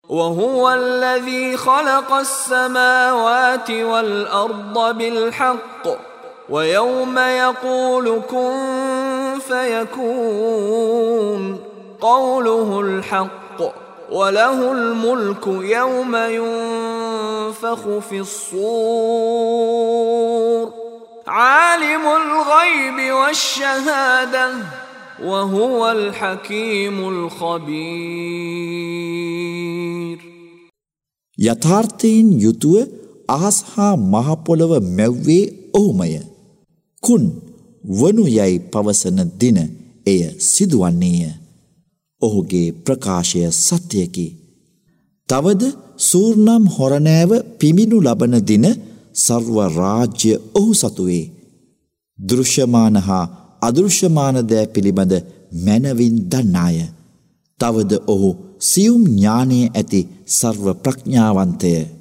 وهو الذي خلق السماوات والأرض بالحق ويوم يقول كن فيكون قوله الحق وله الملك يوم ينفخ في الصور عالم الغيب والشهادة وهو الحكيم الخبير. යථාර්ථයෙන් යුතුව අහස් හා මහ පොළව මැව්වේ ඔහුමය. කුන් වනු යයි පවසන දින එය සිදුවන්නේය. ඔහුගේ ප්‍රකාශය සත්‍යයකි. තවද සූර්නම් හොරණෑව පිඹිනු ලබන දින සර්ව රාජ්‍ය ඔහු සතුවේ. දෘශ්‍යමාන හා අදෘශ්‍යමාන දෑ පිළිබඳ මැනවින් දන්නාය. තවද ඔහු සියුම් ඥානයේ ඇති සර්ව ප්‍රඥාවන්තය.